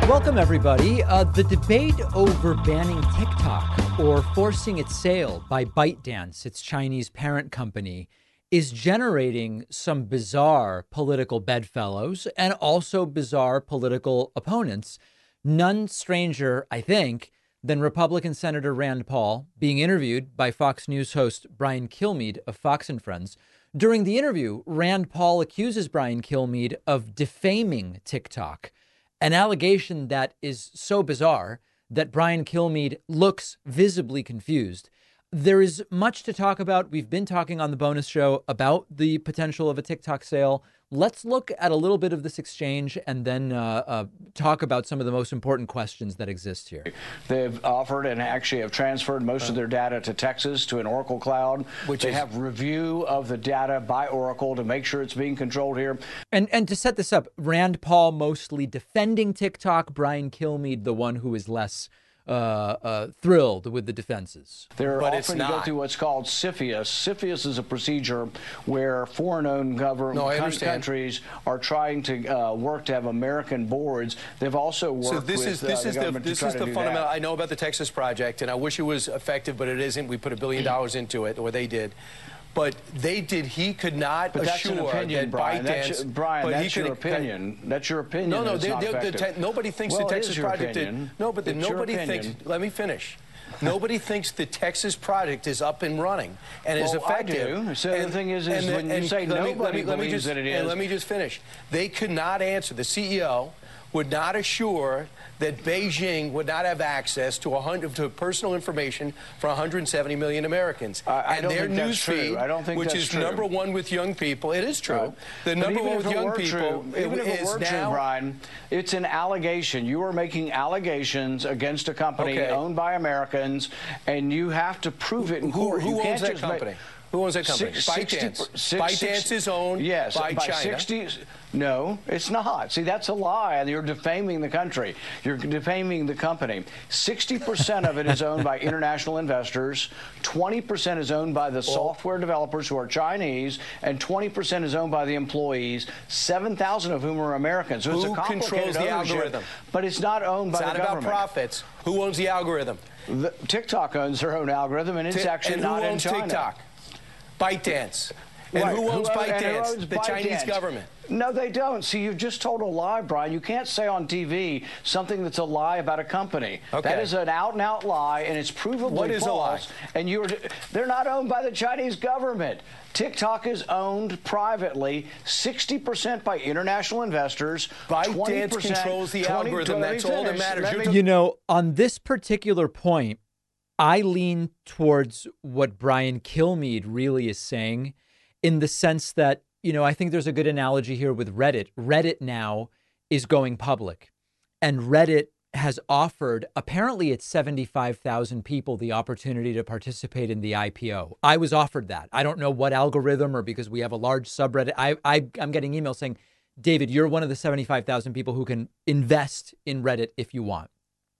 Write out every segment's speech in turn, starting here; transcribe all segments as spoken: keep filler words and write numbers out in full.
Welcome, everybody. Uh, the debate over banning TikTok or forcing its sale by ByteDance, its Chinese parent company, is generating some bizarre political bedfellows and also bizarre political opponents. None stranger, I think, than Republican Senator Rand Paul being interviewed by Fox News host Brian Kilmeade of Fox and Friends. During the interview, Rand Paul accuses Brian Kilmeade of defaming TikTok, an allegation that is so bizarre that Brian Kilmeade looks visibly confused. There is much to talk about. We've been talking on the bonus show about the potential of a TikTok sale. Let's look at a little bit of this exchange and then uh, uh, talk about some of the most important questions that exist here. They've offered and actually have transferred most of their data to Texas to an Oracle cloud, which they is, have review of the data by Oracle to make sure it's being controlled here. And and to set this up, Rand Paul mostly defending TikTok, Brian Kilmeade the one who is less Uh, uh, thrilled with the defenses. They're but often go through what's called CFIUS. CFIUS is a procedure where foreign-owned government no, countries are trying to uh, work to have American boards. They've also worked so this with is, this uh, the is government the, this to try is to the do fundamental. that. I know about the Texas project, and I wish it was effective, but it isn't. We put a billion dollars into it, or they did. But they did. He could not but assure that's an opinion, that Brian. ByteDance. That's, your, Brian, but that's he your could, opinion. That's your opinion. No, no. It's They, not they, the effective. te nobody thinks well, the Texas project opinion. did. No, but the, it's nobody thinks. Let me finish. Nobody thinks the Texas project is up and running and well, is effective. I do. So and, the thing is, is and, when and, you say let me, nobody let me, let me believes just, that it is. And let me just finish. They could not answer. The C E O would not assure that Beijing would not have access to a hundred to personal information for one hundred seventy million Americans. I, I and don't their think that's news true. feed, I don't think which that's is true. number one with young people. It is true. Right. The but number one with young people true, even it, if it is were now. True, Brian, it's an allegation. You are making allegations against a company okay. owned by Americans, and you have to prove it in who, court. Who you owns can't that just company? Make, Who owns that company? ByteDance. ByteDance is owned yes, by, by China. sixty, no, it's not. See, that's a lie, and you're defaming the country. You're defaming the company. sixty percent of it is owned by international investors, twenty percent is owned by the well, software developers who are Chinese, and twenty percent is owned by the employees, seven thousand of whom are Americans. So who it's a complicated controls the ownership, algorithm? But it's not owned it's by not the government. It's not about profits. Who owns the algorithm? The, TikTok owns their own algorithm, and it's T actually and not who owns in China. TikTok? ByteDance. And right. who owns who, ByteDance? Owns the ByteDance? Chinese government. No, they don't. See, you've just told a lie, Brian. You can't say on T V something that's a lie about a company. Okay. That is an out-and-out lie, and it's provably what is false. A lie? And you're, they're not owned by the Chinese government. TikTok is owned privately, sixty percent by international investors. ByteDance controls the twenty, algorithm. That's all that matters. You know, on this particular point, I lean towards what Brian Kilmeade really is saying, in the sense that, you know, I think there's a good analogy here with Reddit. Reddit now is going public, and Reddit has offered, apparently it's seventy-five thousand people, the opportunity to participate in the I P O. I was offered that. I don't know what algorithm, or because we have a large subreddit. I, I, I'm getting emails saying, David, you're one of the seventy-five thousand people who can invest in Reddit if you want.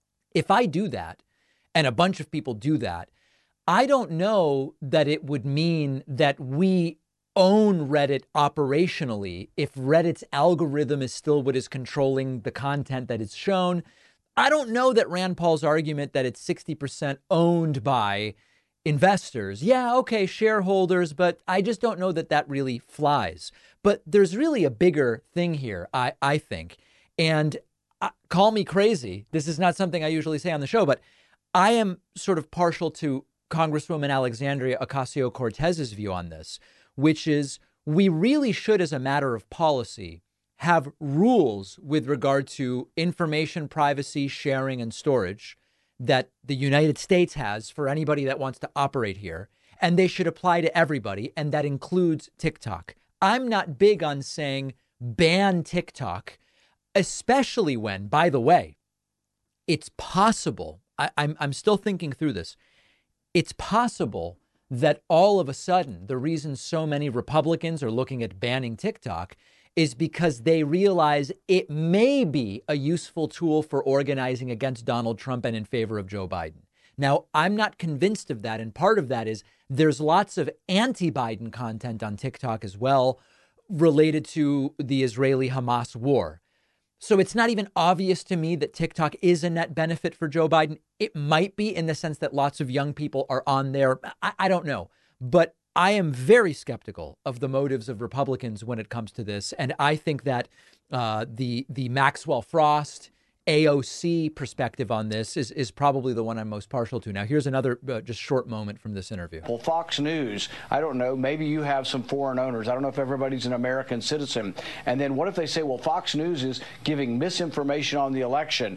If I do that, and a bunch of people do that, I don't know that it would mean that we own Reddit operationally if Reddit's algorithm is still what is controlling the content that is shown. I don't know that Rand Paul's argument that it's sixty percent owned by investors. Yeah, okay, shareholders, but I just don't know that that really flies. But there's really a bigger thing here, I, I think. And uh, call me crazy. This is not something I usually say on the show, but I am sort of partial to Congresswoman Alexandria Ocasio-Cortez's view on this, which is we really should, as a matter of policy, have rules with regard to information privacy, sharing, and storage that the United States has for anybody that wants to operate here. And they should apply to everybody. And that includes TikTok. I'm not big on saying ban TikTok, especially when, by the way, it's possible. I, I'm, I'm still thinking through this. It's possible that all of a sudden the reason so many Republicans are looking at banning TikTok is because they realize it may be a useful tool for organizing against Donald Trump and in favor of Joe Biden. Now, I'm not convinced of that. And part of that is there's lots of anti-Biden content on TikTok as well related to the Israeli-Hamas war. So it's not even obvious to me that TikTok is a net benefit for Joe Biden. It might be in the sense that lots of young people are on there. I, I don't know. But I am very skeptical of the motives of Republicans when it comes to this. And I think that uh, the the Maxwell Frost A O C perspective on this is, is probably the one I'm most partial to. Now, here's another uh, just short moment from this interview. Well, Fox News, I don't know, maybe you have some foreign owners. I don't know if everybody's an American citizen. And then what if they say, well, Fox News is giving misinformation on the election?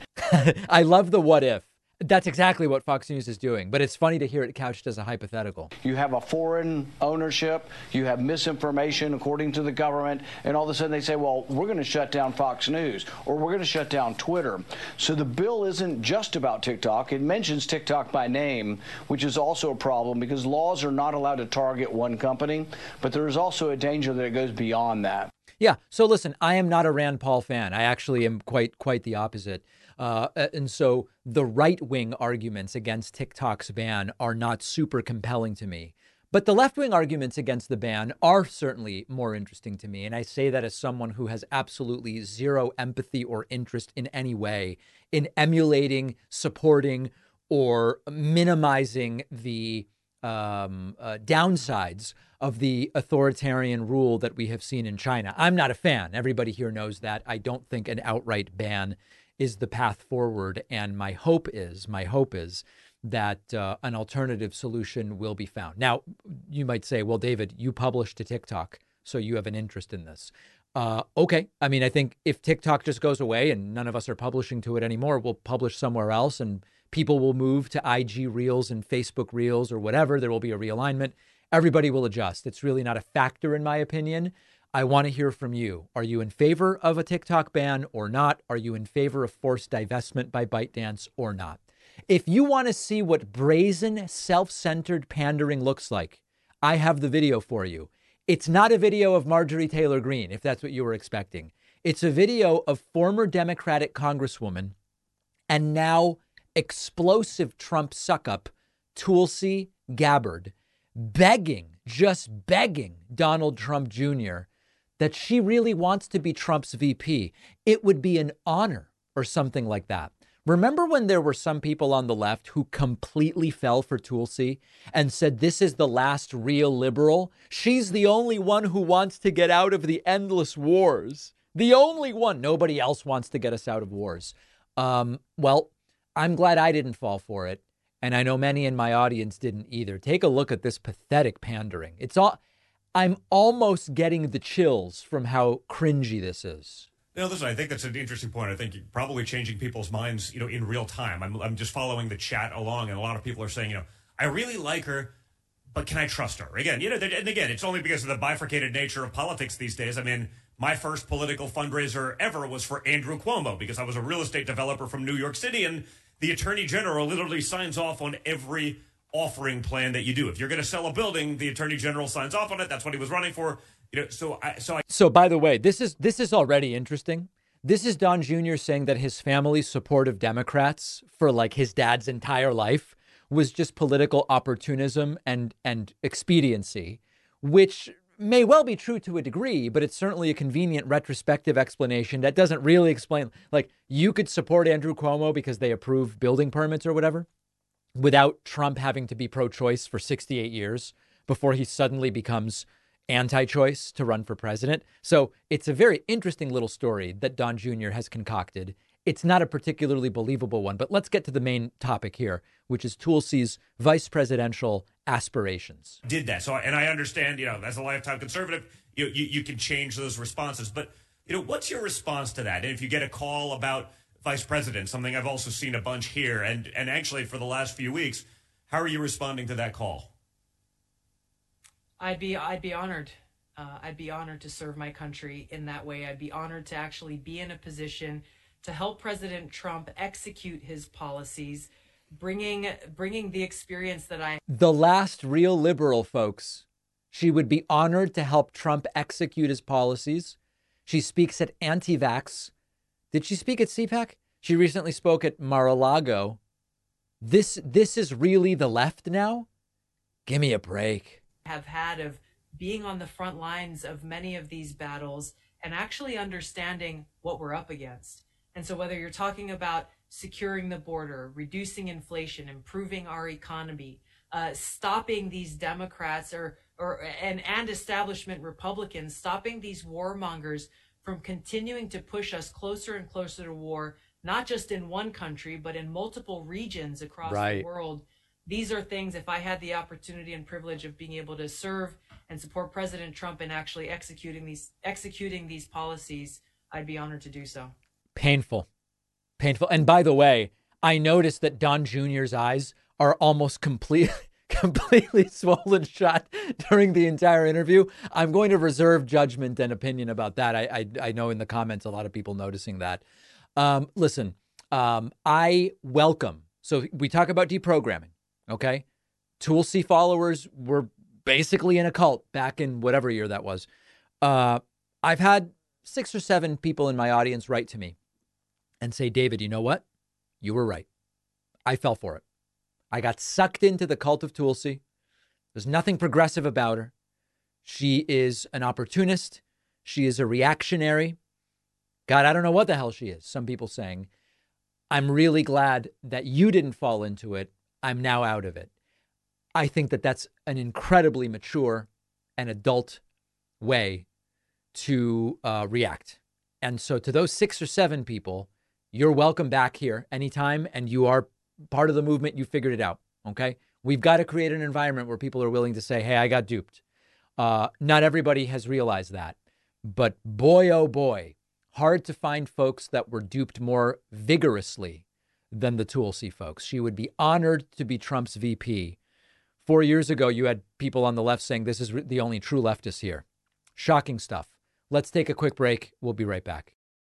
I love the what if. That's exactly what Fox News is doing. But it's funny to hear it couched as a hypothetical. You have a foreign ownership. You have misinformation according to the government. And all of a sudden they say, well, we're going to shut down Fox News or we're going to shut down Twitter. So the bill isn't just about TikTok. It mentions TikTok by name, which is also a problem because laws are not allowed to target one company. But there is also a danger that it goes beyond that. Yeah. So listen, I am not a Rand Paul fan. I actually am quite quite the opposite. Uh, and so the right wing arguments against TikTok's ban are not super compelling to me. But the left wing arguments against the ban are certainly more interesting to me. And I say that as someone who has absolutely zero empathy or interest in any way in emulating, supporting, or minimizing the um, uh, downsides of the authoritarian rule that we have seen in China. I'm not a fan. Everybody here knows that. I don't think an outright ban is the path forward. And my hope is, my hope is that uh, an alternative solution will be found. Now, you might say, well, David, you publish to TikTok, so you have an interest in this. Uh, okay. I mean, I think if TikTok just goes away and none of us are publishing to it anymore, we'll publish somewhere else and people will move to I G Reels and Facebook Reels or whatever. There will be a realignment. Everybody will adjust. It's really not a factor, in my opinion. I want to hear from you. Are you in favor of a TikTok ban or not? Are you in favor of forced divestment by ByteDance or not? If you want to see what brazen, self-centered pandering looks like, I have the video for you. It's not a video of Marjorie Taylor Greene, if that's what you were expecting. It's a video of former Democratic Congresswoman and now explosive Trump suck-up, Tulsi Gabbard, begging, just begging Donald Trump Junior that she really wants to be Trump's V P. It would be an honor or something like that. Remember when there were some people on the left who completely fell for Tulsi and said, this is the last real liberal? She's the only one who wants to get out of the endless wars. The only one. Nobody else wants to get us out of wars. Um, well, I'm glad I didn't fall for it. And I know many in my audience didn't either. Take a look at this pathetic pandering. It's all, I'm almost getting the chills from how cringy this is. No, listen, I think that's an interesting point. I think you're probably changing people's minds, you know, in real time. I'm, I'm just following the chat along, and a lot of people are saying, you know, I really like her, but can I trust her? Again, you know, and again, it's only because of the bifurcated nature of politics these days. I mean, my first political fundraiser ever was for Andrew Cuomo because I was a real estate developer from New York City, and the attorney general literally signs off on every offering plan that you do. If you're going to sell a building, the attorney general signs off on it. That's what he was running for. You know, so I, so I. So by the way, this is this is already interesting. This is Don Junior saying that his family's support of Democrats for like his dad's entire life was just political opportunism and and expediency, which may well be true to a degree, but it's certainly a convenient retrospective explanation that doesn't really explain. Like, you could support Andrew Cuomo because they approve building permits or whatever without Trump having to be pro-choice for sixty-eight years before he suddenly becomes anti-choice to run for president. So it's a very interesting little story that Don Junior has concocted. It's not a particularly believable one, but let's get to the main topic here, which is Tulsi's vice presidential aspirations. Did that. So, and I understand, you know, as a lifetime conservative, you, you, you can change those responses. But, you know, what's your response to that? And if you get a call about vice president, something I've also seen a bunch here, and, and actually for the last few weeks, how are you responding to that call? I'd be I'd be honored. Uh, I'd be honored to serve my country in that way. I'd be honored to actually be in a position to help President Trump execute his policies, bringing bringing the experience that I. The last real liberal, folks. She would be honored to help Trump execute his policies. She speaks at Anti-Vax. Did she speak at C PAC? She recently spoke at Mar-a-Lago. This this is really the left now? Give me a break. Have had of being on the front lines of many of these battles and actually understanding what we're up against. And so whether you're talking about securing the border, reducing inflation, improving our economy, uh, stopping these Democrats or or and, and establishment Republicans, stopping these warmongers from continuing to push us closer and closer to war, not just in one country, but in multiple regions across Right. the world. These are things, if I had the opportunity and privilege of being able to serve and support President Trump in actually executing these executing these policies, I'd be honored to do so. Painful. Painful. And by the way, I noticed that Don Junior's eyes are almost complete, completely swollen shut during the entire interview. I'm going to reserve judgment and opinion about that. I I, I know in the comments a lot of people noticing that. Um, listen, um, I welcome. So we talk about deprogramming, okay? Tulsi followers were basically in a cult back in whatever year that was. Uh, I've had six or seven people in my audience write to me and say, David, you know what? You were right. I fell for it. I got sucked into the cult of Tulsi. There's nothing progressive about her. She is an opportunist. She is a reactionary. God, I don't know what the hell she is. Some people saying, I'm really glad that you didn't fall into it. I'm now out of it. I think that that's an incredibly mature and adult way to uh, react. And so to those six or seven people, you're welcome back here anytime. And you are part of the movement. You figured it out. OK, we've got to create an environment where people are willing to say, hey, I got duped. Uh, not everybody has realized that. But boy, oh, boy, hard to find folks that were duped more vigorously than the Tulsi folks. She would be honored to be Trump's V P. Four years ago, you had people on the left saying this is the only true leftist here. Shocking stuff. Let's take a quick break. We'll be right back.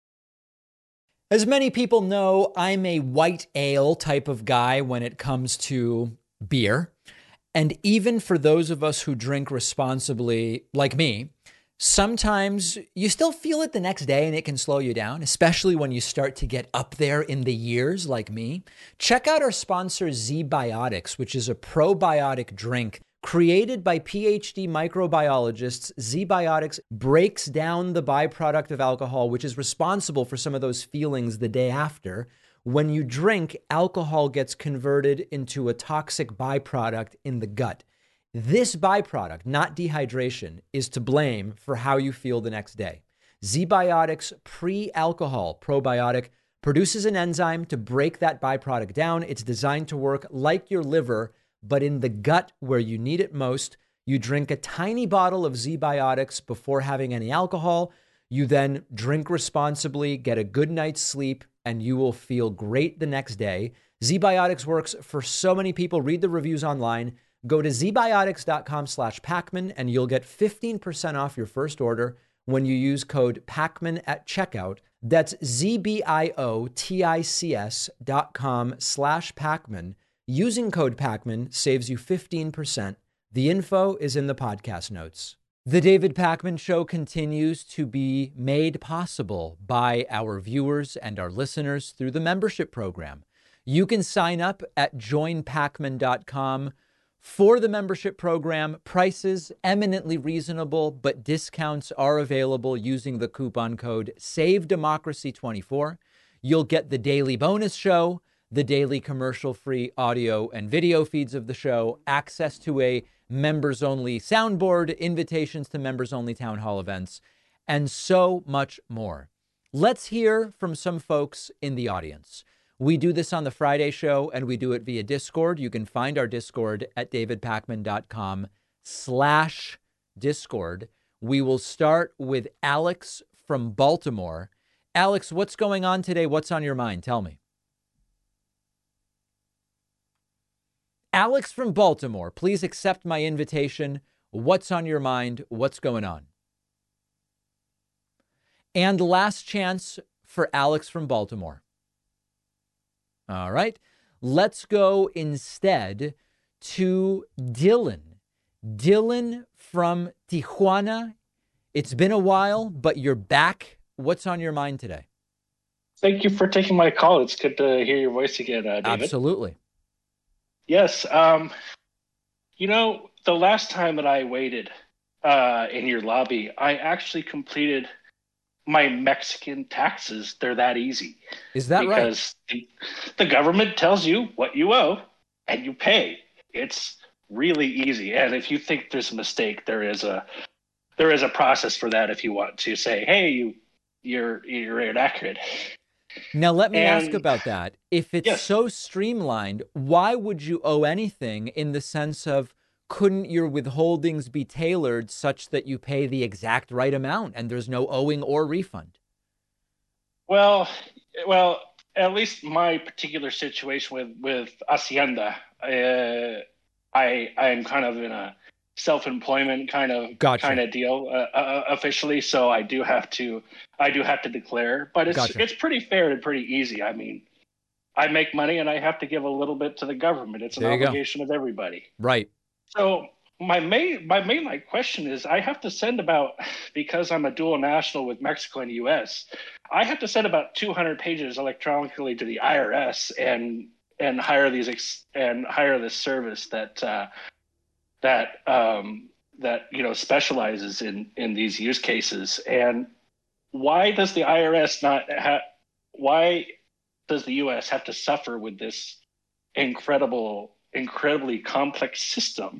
As many people know, I'm a white ale type of guy when it comes to beer. And even for those of us who drink responsibly, like me, sometimes you still feel it the next day and it can slow you down, especially when you start to get up there in the years like me. Check out our sponsor ZBiotics, which is a probiotic drink created by PhD microbiologists. ZBiotics breaks down the byproduct of alcohol, which is responsible for some of those feelings the day after. When you drink, alcohol gets converted into a toxic byproduct in the gut. This byproduct, not dehydration, is to blame for how you feel the next day. ZBiotics pre-alcohol probiotic produces an enzyme to break that byproduct down. It's designed to work like your liver, but in the gut where you need it most. You drink a tiny bottle of ZBiotics before having any alcohol. You then drink responsibly, get a good night's sleep, and you will feel great the next day. ZBiotics works for so many people. Read the reviews online. Go to zbiotics.com slash Pacman and you'll get fifteen percent off your first order when you use code Pacman at checkout. That's Z-B-I-O-T-I-C-S dot com slash Pacman. Using code Pacman saves you fifteen percent. The info is in the podcast notes. The David Pacman Show continues to be made possible by our viewers and our listeners through the membership program. You can sign up at join pacman dot com. For the membership program, prices eminently reasonable, but discounts are available using the coupon code save democracy twenty-four. You'll get the daily bonus show, the daily commercial-free audio and video feeds of the show, access to a members-only soundboard, invitations to members-only town hall events, and so much more. Let's hear from some folks in the audience. We do this on the Friday show, and we do it via Discord. You can find our Discord at davidpacman.com slash Discord. We will start with Alex from Baltimore. Alex, what's going on today? What's on your mind? Tell me. Alex from Baltimore, please accept my invitation. What's on your mind? What's going on? And last chance for Alex from Baltimore. All right, let's go instead to Dylan. Dylan from Tijuana. It's been a while, but you're back. What's on your mind today? Thank you for taking my call. It's good to hear your voice again, uh, David. Absolutely. Yes. Um, you know, the last time that I waited uh, in your lobby, I actually completed my Mexican taxes, they're that easy. Is that right? Because the, the government tells you what you owe and you pay. It's really easy. And if you think there's a mistake, there is a there is a process for that if you want to say, hey, you you're you're inaccurate. Now, let me And- ask about that. If it's Yes. so streamlined, why would you owe anything in the sense of couldn't your withholdings be tailored such that you pay the exact right amount and there's no owing or refund? Well, well, at least my particular situation with with Hacienda, uh, I I'm kind of in a self-employment kind of Gotcha. kind of deal uh, uh, officially, so I do have to I do have to declare, but it's Gotcha. it's pretty fair and pretty easy. I mean, I make money and I have to give a little bit to the government. It's an There you go. obligation of everybody. Right. So my main my main like question is I have to send about, because I'm a dual national with Mexico and U S, I have to send about two hundred pages electronically to the I R S and and hire these ex, and hire this service that uh, that um, that you know specializes in in these use cases. And why does the I R S not have? Why does the U S have to suffer with this incredible, incredibly complex system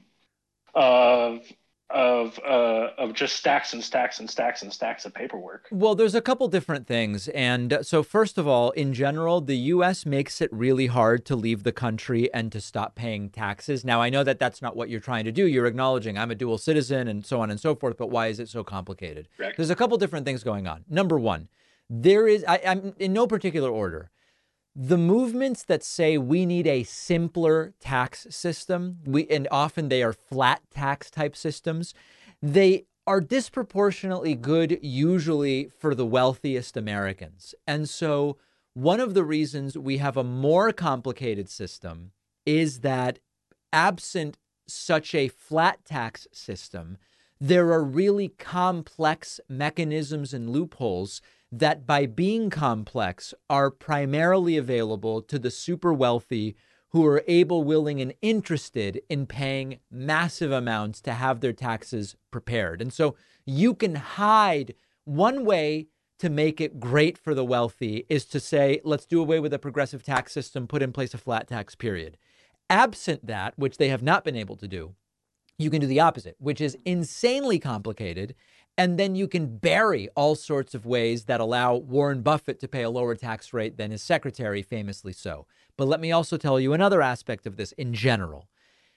of of uh, of just stacks and stacks and stacks and stacks of paperwork? Well, there's a couple different things. And uh, so first of all, in general, the U S makes it really hard to leave the country and to stop paying taxes. Now, I know that that's not what you're trying to do. You're acknowledging I'm a dual citizen and so on and so forth. But why is it so complicated? Correct. There's a couple different things going on. Number one, there is, I, I'm in no particular order, the movements that say we need a simpler tax system, we and often they are flat tax type systems, they are disproportionately good usually for the wealthiest Americans. And so one of the reasons we have a more complicated system is that absent such a flat tax system, there are really complex mechanisms and loopholes that by being complex are primarily available to the super wealthy who are able, willing, and interested in paying massive amounts to have their taxes prepared. And so you can hide. One way to make it great for the wealthy is to say, let's do away with a progressive tax system, put in place a flat tax period. Absent that, which they have not been able to do, you can do the opposite, which is insanely complicated. And then you can bury all sorts of ways that allow Warren Buffett to pay a lower tax rate than his secretary, famously so. But let me also tell you another aspect of this in general.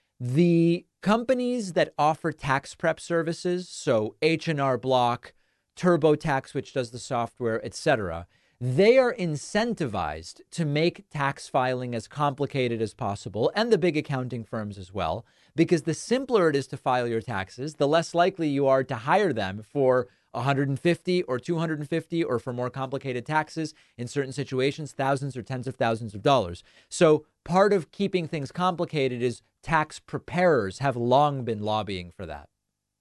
The companies that offer tax prep services, so H and R Block, TurboTax, which does the software, et cetera, they are incentivized to make tax filing as complicated as possible, and the big accounting firms as well, because the simpler it is to file your taxes, the less likely you are to hire them for one hundred fifty or two hundred fifty, or for more complicated taxes, in certain situations, thousands or tens of thousands of dollars. So part of keeping things complicated is tax preparers have long been lobbying for that.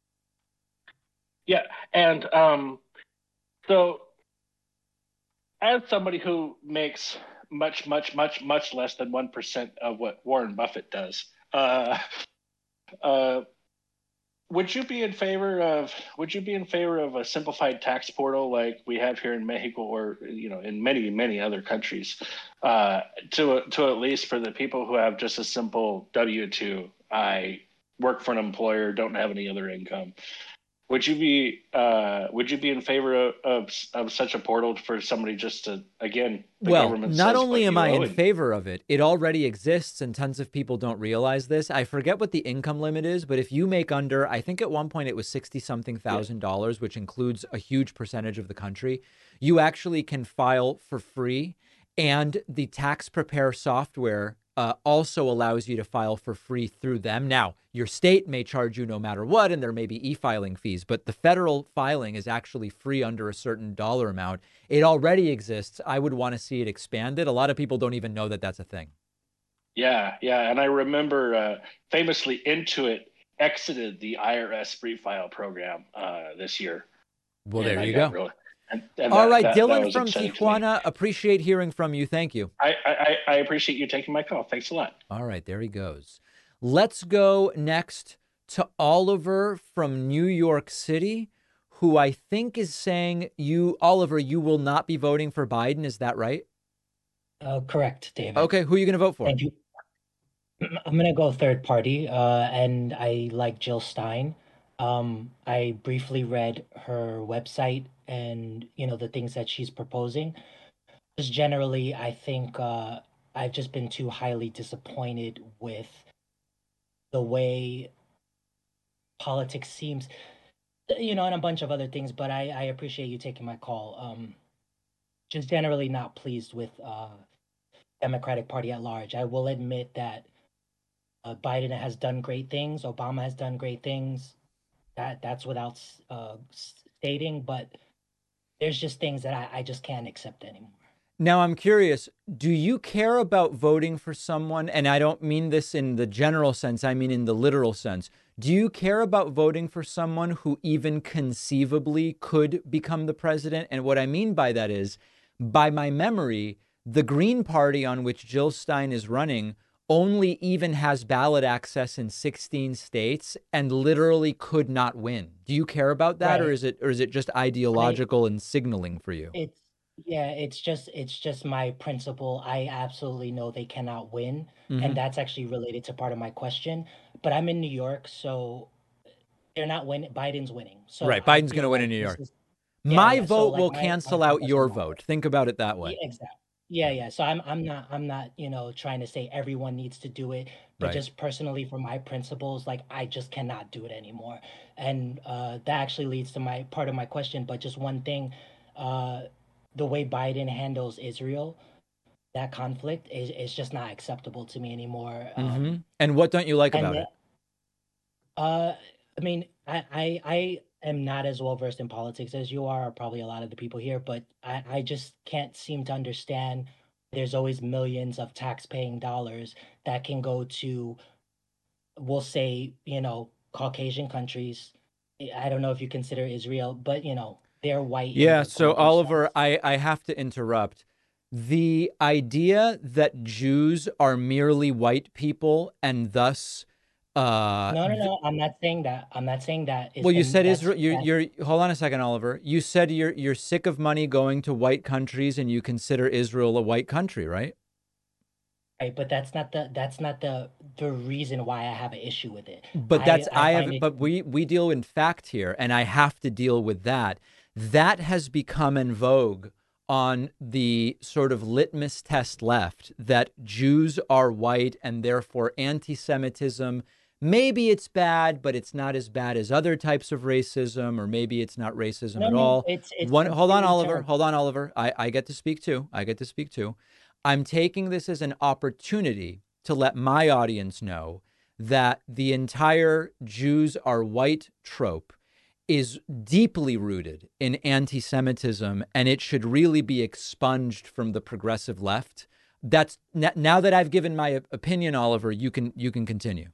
Yeah, and um, so as somebody who makes much, much, much, much less than one percent of what Warren Buffett does, uh, uh, would you be in favor of would you be in favor of a simplified tax portal like we have here in Mexico, or you know, in many, many other countries, uh, to to at least for the people who have just a simple W two, I work for an employer, don't have any other income? Would you be uh, would you be in favor of, of of such a portal for somebody just to, again, the well, government not says only what am you I owe in and- favor of it, it already exists and tons of people don't realize this. I forget what the income limit is, but if you make under, I think at one point it was sixty something thousand dollars, which includes a huge percentage of the country, you actually can file for free. And the tax prepare software uh, also allows you to file for free through them. Now, your state may charge you no matter what, and there may be e-filing fees, but the federal filing is actually free under a certain dollar amount. It already exists. I would want to see it expanded. A lot of people don't even know that that's a thing. Yeah, yeah, and I remember uh, famously Intuit exited the I R S free file program uh, this year. Well, And there I you got go. really- and- and All that- right, that- that Dylan was from exciting to me. Tijuana, appreciate hearing from you. Thank you. I, I, I appreciate you taking my call. Thanks a lot. All right, there he goes. Let's go next to Oliver from New York City, who I think is saying, you, Oliver, you will not be voting for Biden. Is that right? Uh, correct, David. Okay, who are you going to vote for? Thank you. I'm going to go third party, uh, and I like Jill Stein. Um, I briefly read her website and, you know, the things that she's proposing. Just generally, I think uh, I've just been too highly disappointed with the way politics seems, you know, and a bunch of other things, but I, I appreciate you taking my call. Um, just generally not pleased with uh, Democratic Party at large. I will admit that uh, Biden has done great things. Obama has done great things. That that's without uh, stating, but there's just things that I, I just can't accept anymore. Now, I'm curious, do you care about voting for someone? And I don't mean this in the general sense, I mean in the literal sense. Do you care about voting for someone who even conceivably could become the president? And what I mean by that is, by my memory, the Green Party on which Jill Stein is running only even has ballot access in sixteen states and literally could not win. Do you care about that? Right. Or is it or is it just ideological I, and signaling for you? It's yeah, it's just it's just my principle. I absolutely know they cannot win. Mm-hmm. And that's actually related to part of my question. But I'm in New York, so they're not winning. Biden's winning. So right, Biden's going to win in New York. Is, yeah, my yeah, vote so like will my, cancel my out your vote. Think about it that way. Yeah, exactly. Yeah, yeah. So I'm I'm not I'm not, you know, trying to say everyone needs to do it, but right. just personally for my principles, like I just cannot do it anymore. And uh, that actually leads to my part of my question. But just one thing, uh, the way Biden handles Israel, that conflict is, is just not acceptable to me anymore. Mm-hmm. Um, and what don't you like about the, it? Uh, I mean, I, I I am not as well versed in politics as you are, or probably a lot of the people here, but I, I just can't seem to understand. There's always millions of tax-paying dollars that can go to, we'll say, you know, Caucasian countries. I don't know if you consider Israel, but, you know, they're white. Yeah, so Oliver, I, I have to interrupt. The idea that Jews are merely white people and thus... Uh, no, no, no. I'm not saying that. I'm not saying that. Well, you said Israel. You're, you're. Hold on a second, Oliver. You said you're you're sick of money going to white countries, and you consider Israel a white country, right? Right, but that's not the that's not the the reason why I have an issue with it. But that's I, I, I have. It, but we we deal in fact here, and I have to deal with that. That has become in vogue on the sort of litmus test left that Jews are white and therefore anti-Semitism. Maybe it's bad, but it's not as bad as other types of racism, or maybe it's not racism no, at no, all. It's, it's One, hold on, Oliver. Terrible. Hold on, Oliver. I, I get to speak too. I get to speak too. I'm taking this as an opportunity to let my audience know that the entire Jews are white trope is deeply rooted in anti-Semitism, and it should really be expunged from the progressive left. That's now that I've given my opinion, Oliver, you can you can continue.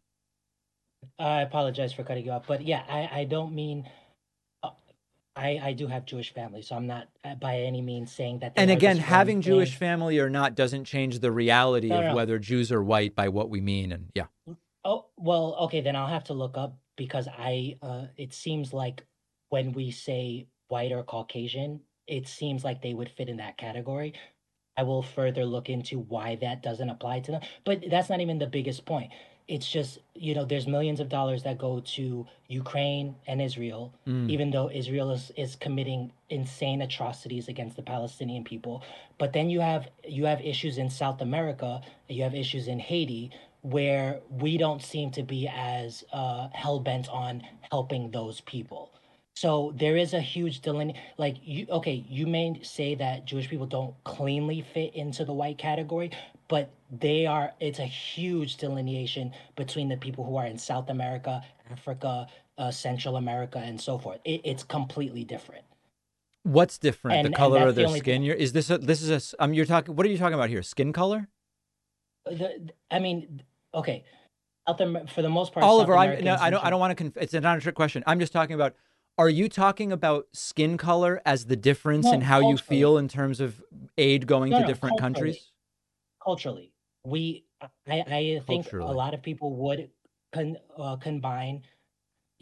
I apologize for cutting you off, but yeah, I, I don't mean, uh, I, I do have Jewish family, so I'm not uh, by any means saying that. And again, having Jewish family or not doesn't change the reality no, of no. whether Jews are white by what we mean. And yeah. Oh, well, okay, then I'll have to look up because I, uh, it seems like when we say white or Caucasian, it seems like they would fit in that category. I will further look into why that doesn't apply to them, but that's not even the biggest point. It's just, you know, there's millions of dollars that go to Ukraine and Israel, mm. even though Israel is, is committing insane atrocities against the Palestinian people. But then you have you have issues in South America, you have issues in Haiti, where we don't seem to be as uh, hell-bent on helping those people. So there is a huge delineation. Like, you, okay, you may say that Jewish people don't cleanly fit into the white category, but they are, it's a huge delineation between the people who are in South America, Africa, uh, Central America, and so forth. It, it's completely different. What's different? And, the color of their the skin? You're, is this a, this is a, um, you're talking, what are you talking about here? Skin color? The, I mean, okay. South, for the most part, Oliver, I, no, I don't, I don't want to, conf- it's not a trick question. I'm just talking about, are you talking about skin color as the difference no, in how culturally. you feel in terms of aid going no, to no, different countries? Culturally, we, I, I think culturally. a lot of people would con, uh, combine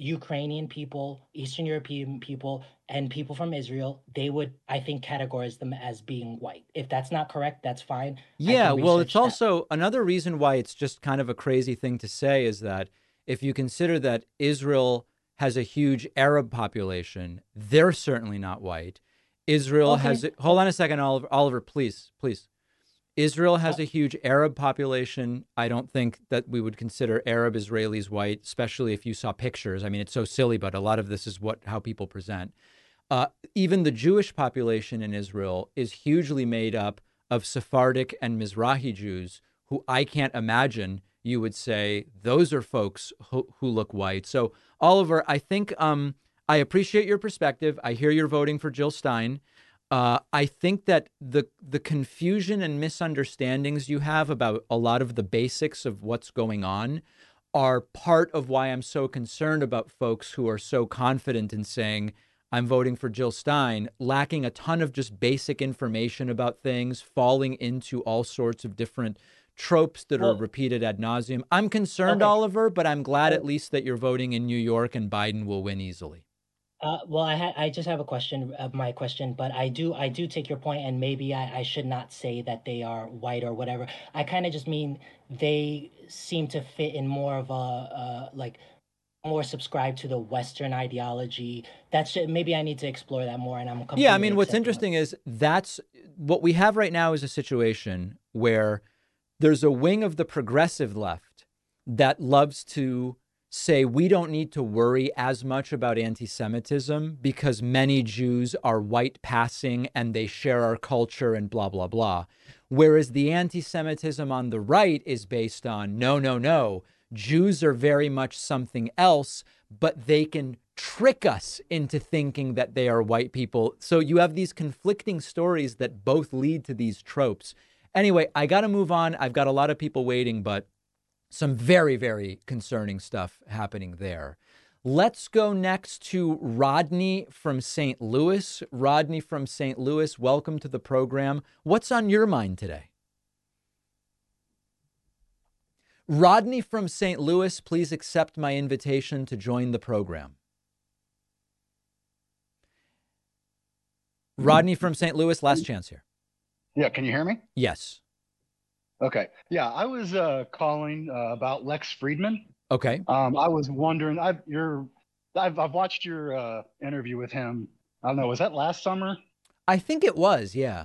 Ukrainian people, Eastern European people, and people from Israel, they would, I think, categorize them as being white. If that's not correct, that's fine. I Yeah, can well, it's research that. also another reason why it's just kind of a crazy thing to say is that if you consider that Israel has a huge Arab population, they're certainly not white. Israel Okay. has, hold on a second, Oliver, Oliver, please, please. Israel has Uh, a huge Arab population. I don't think that we would consider Arab Israelis white, especially if you saw pictures. I mean, it's so silly, but a lot of this is what how people present. Uh, even the Jewish population in Israel is hugely made up of Sephardic and Mizrahi Jews, who I can't imagine you would say those are folks who, who look white. So, Oliver, I think um, I appreciate your perspective. I hear you're voting for Jill Stein. Uh, I think that the the confusion and misunderstandings you have about a lot of the basics of what's going on are part of why I'm so concerned about folks who are so confident in saying, I'm voting for Jill Stein, lacking a ton of just basic information about things, falling into all sorts of different tropes that are well, repeated ad nauseum. I'm concerned, okay. Oliver, but I'm glad at Oh, least that you're voting in New York and Biden will win easily. Uh, well, I ha I just have a question, uh, my question, but I do I do take your point, and maybe I, I should not say that they are white or whatever. I kind of just mean they seem to fit in more of a uh, like more subscribed to the Western ideology. That's ju- maybe I need to explore that more, and I'm Yeah, I completely mean, what's accepting of. interesting is that's what we have right now is a situation where there's a wing of the progressive left that loves to say we don't need to worry as much about anti-Semitism because many Jews are white passing and they share our culture and blah, blah, blah. Whereas the anti-Semitism on the right is based on no, no, no. Jews are very much something else, but they can trick us into thinking that they are white people. So you have these conflicting stories that both lead to these tropes. Anyway, I got to move on. I've got a lot of people waiting, but some very, very concerning stuff happening there. Let's go next to Rodney from Saint Louis. Rodney from Saint Louis, welcome to the program. What's on your mind today? Rodney from Saint Louis, please accept my invitation to join the program. Rodney from Saint Louis, last chance here. Yeah, can you hear me? Yes. Okay. Yeah, I was uh, calling uh, about Lex Friedman. Okay. Um, I was wondering. I've your, I've I've watched your uh, interview with him. I don't know. Was that last summer? I think it was. Yeah.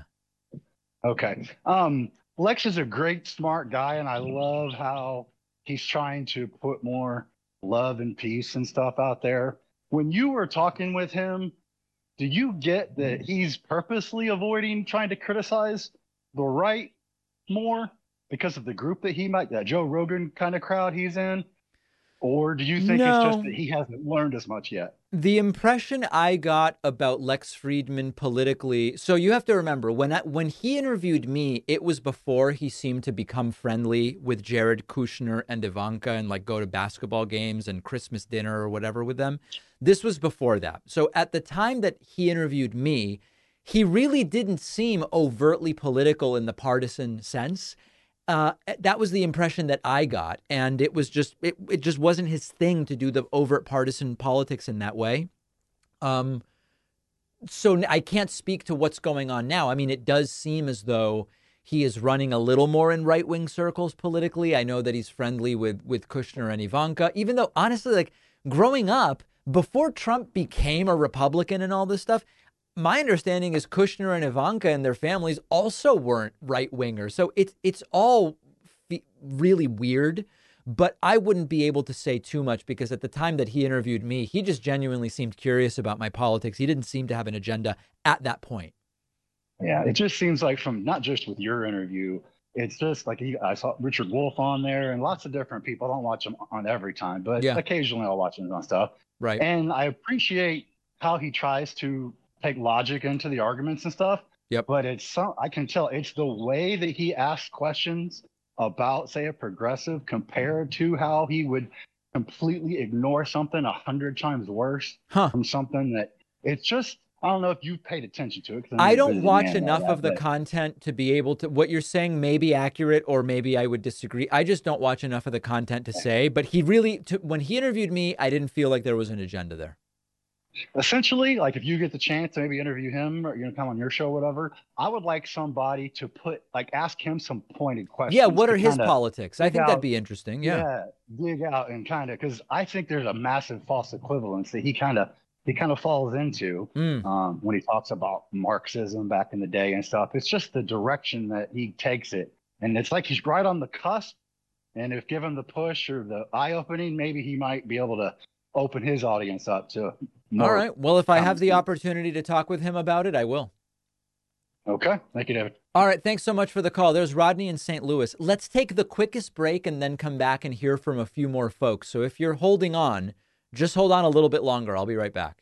Okay. Um, Lex is a great, smart guy, and I love how he's trying to put more love and peace and stuff out there. When you were talking with him, do you get that he's purposely avoiding trying to criticize the right more because of the group that he might, that Joe Rogan kind of crowd he's in? Or do you think it's just No. that he hasn't learned as much yet? The impression I got about Lex Friedman politically, so you have to remember when I, when he interviewed me, it was before he seemed to become friendly with Jared Kushner and Ivanka and like go to basketball games and Christmas dinner or whatever with them. This was before that. So at the time that he interviewed me, he really didn't seem overtly political in the partisan sense. Uh, that was the impression that I got. And it was just, it, it just wasn't his thing to do the overt partisan politics in that way. Um, so I can't speak to what's going on now. I mean, it does seem as though he is running a little more in right-wing circles politically. I know that he's friendly with, with Kushner and Ivanka, even though honestly, like growing up, before Trump became a Republican and all this stuff, my understanding is Kushner and Ivanka and their families also weren't right wingers. So it's it's all f- really weird, but I wouldn't be able to say too much because at the time that he interviewed me, he just genuinely seemed curious about my politics. He didn't seem to have an agenda at that point. Yeah, it just seems like from not just with your interview, it's just like he, I saw Richard Wolff on there and lots of different people. I don't watch him on every time, but Yeah. occasionally I'll watch him on stuff. Right. And I appreciate how he tries to take logic into the arguments and stuff. Yep. But it's some, I can tell it's the way that he asks questions about, say, a progressive compared to how he would completely ignore something a hundred times worse Huh. from something that it's just, I don't know if you've paid attention to it. 'Cause I you're a don't busy watch man and all enough that, of the but- content to be able to, what you're saying may be accurate or maybe I would disagree. I just don't watch enough of the content to say, but he really, to, when he interviewed me, I didn't feel like there was an agenda there. Essentially, like if you get the chance to maybe interview him or you're gonna come on your show, or whatever, I would like somebody to put like ask him some pointed questions. Yeah, what to are his kinda politics? I dig think out- that'd be interesting. Yeah. yeah, dig out and kind of because I think there's a massive false equivalence that he kind of he kind of falls into Mm. um, when he talks about Marxism back in the day and stuff. It's just the direction that he takes it, and it's like he's right on the cusp. And if given the push or the eye opening, maybe he might be able to open his audience up to. More All right. Well, if I have the content. opportunity to talk with him about it, I will. Okay. Thank you, David. All right. Thanks so much for the call. There's Rodney in Saint Louis. Let's take the quickest break and then come back and hear from a few more folks. So if you're holding on, just hold on a little bit longer. I'll be right back.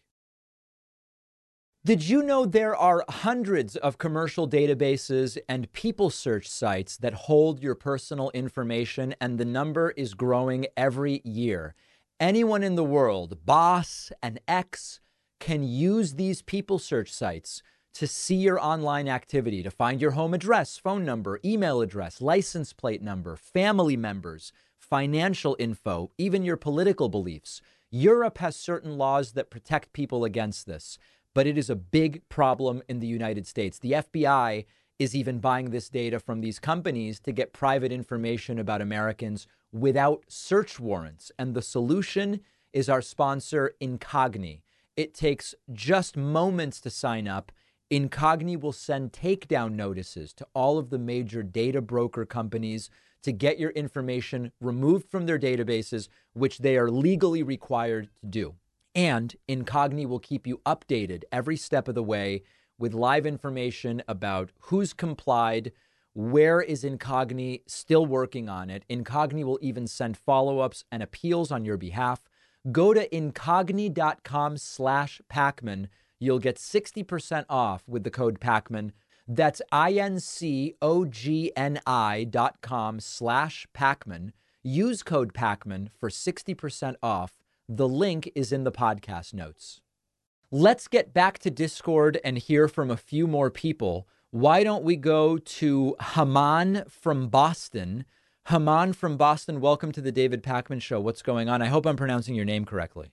Did you know there are hundreds of commercial databases and people search sites that hold your personal information, and the number is growing every year? Anyone in the world, boss and ex, can use these people search sites to see your online activity, to find your home address, phone number, email address, license plate number, family members, financial info, even your political beliefs. Europe has certain laws that protect people against this, but it is a big problem in the United States. The F B I is even buying this data from these companies to get private information about Americans without search warrants. And the solution is our sponsor, Incogni. It takes just moments to sign up. Incogni will send takedown notices to all of the major data broker companies to get your information removed from their databases, which they are legally required to do. And Incogni will keep you updated every step of the way with live information about who's complied, where is Incogni still working on it. Incogni will even send follow-ups and appeals on your behalf. Go to incogni.com slash Pacman. You'll get sixty percent off with the code Pacman. That's I-N-C-O-G-N-I dot com slash Pacman. Use code Pacman for sixty percent off. The link is in the podcast notes. Let's get back to Discord and hear from a few more people. Why don't we go to Haman from Boston? Haman from Boston, welcome to the David Pacman Show. What's going on? I hope I'm pronouncing your name correctly.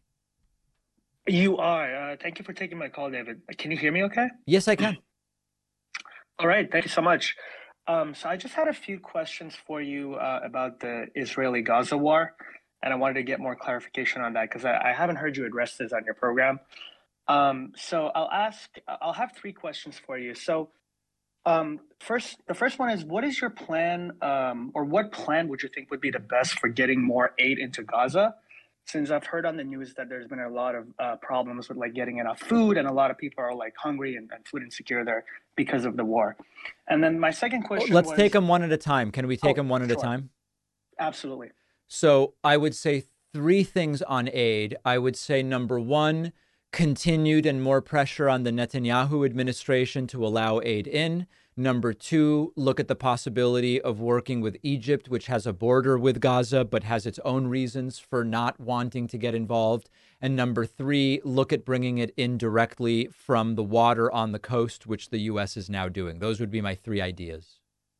You are. Uh, thank you for taking my call, David. Can you hear me okay? Yes, I can. All right. Thank you so much. Um, so I just had a few questions for you uh, about the Israeli-Gaza war, and I wanted to get more clarification on that because I, I haven't heard you address this on your program. Um, so I'll ask, I'll have three questions for you. So um, first, the first one is, what is your plan, um, or what plan would you think would be the best for getting more aid into Gaza? Since I've heard on the news that there's been a lot of uh, problems with like getting enough food, and a lot of people are like hungry and, and food insecure there because of the war. And then my second question Let's was, take them one at a time. Can we take Oh, them one at a sure. time? Absolutely. So I would say three things on aid. I would say number one, continued and more pressure on the Netanyahu administration to allow aid in. Number two, look at the possibility of working with Egypt, which has a border with Gaza, but has its own reasons for not wanting to get involved. And number three, look at bringing it in directly from the water on the coast, which the U S is now doing. Those would be my three ideas.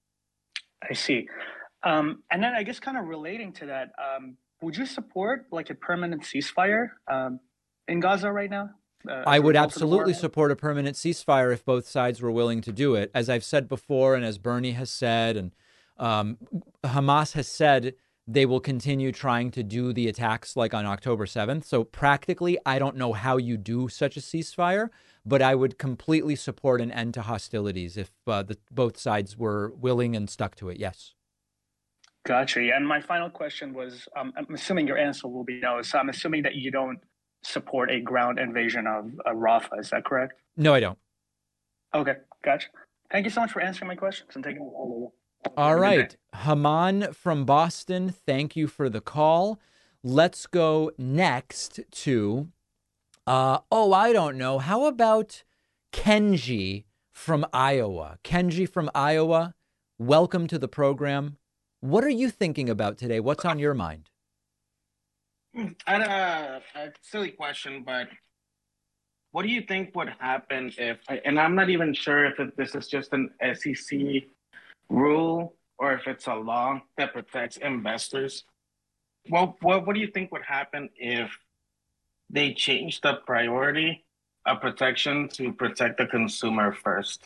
I see. Um, and then I guess kind of relating to that, um, would you support like a permanent ceasefire um, in Gaza right now? Uh, I as a would result of the war? absolutely support a permanent ceasefire if both sides were willing to do it. As I've said before, and as Bernie has said, and um, Hamas has said, they will continue trying to do the attacks like on October seventh. So practically, I don't know how you do such a ceasefire, but I would completely support an end to hostilities if uh, the, both sides were willing and stuck to it. Yes. Gotcha. Yeah. And my final question was, um, I'm assuming your answer will be no. So I'm assuming that you don't support a ground invasion of uh, Rafah. Is that correct? No, I don't. Okay. Gotcha. Thank you so much for answering my questions and taking the call. All right. Haman from Boston, thank you for the call. Let's go next to, uh, oh, I don't know. How about Kenji from Iowa? Kenji from Iowa, welcome to the program. What are you thinking about today? What's on your mind? I had a, a silly question, but what do you think would happen if, and I'm not even sure if it, this is just an S E C rule or if it's a law that protects investors. Well, what, what do you think would happen if they change the priority of protection to protect the consumer first?